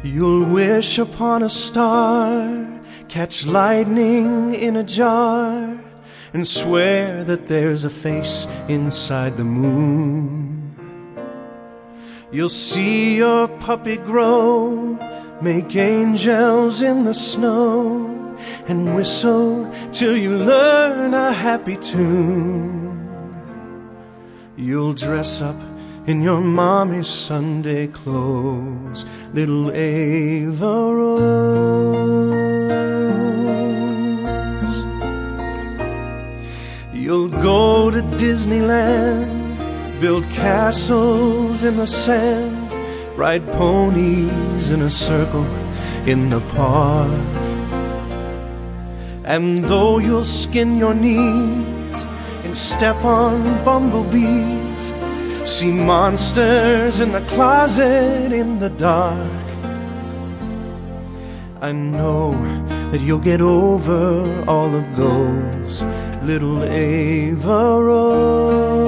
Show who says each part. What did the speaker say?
Speaker 1: You'll wish upon a star, catch lightning in a jar, and swear that there's a face inside the moon. You'll see your puppy grow, make angels in the snow, and whistle till you learn a happy tune. You'll dress up in your mommy's Sunday clothes, little Ava Rose. You'll go to Disneyland, build castles in the sand, ride ponies in a circle in the park. And though you'll skin your knees and step on bumblebees, see monsters in the closet in the dark, I know that you'll get over all of those, little Ava Rose.